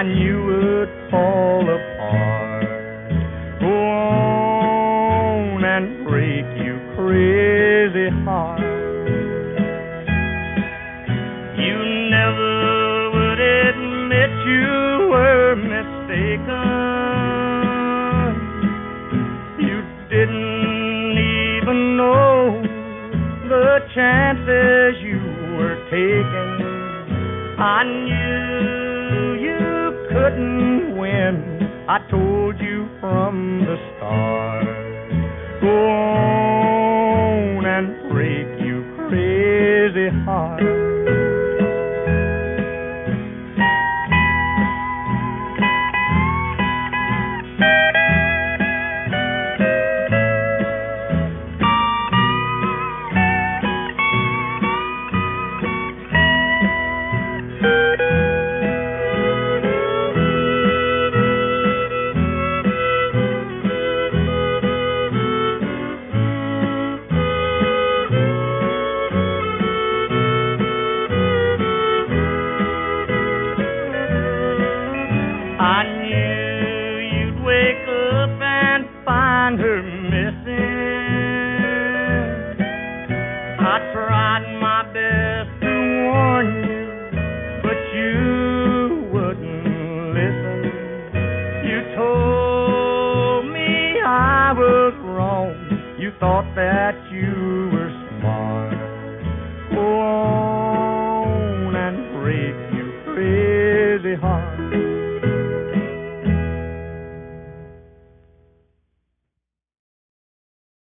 I knew would fall apart. Go on and break you crazy heart. You never would admit you were mistaken. You didn't even know the chances you were taking. I knew you couldn't win. I told you from the start. Go on and break you crazy heart. I knew you'd wake up and find her missing. I tried my best to warn you, but you wouldn't listen. You told me I was wrong. You thought that you were smart. Go on and break you crazy heart.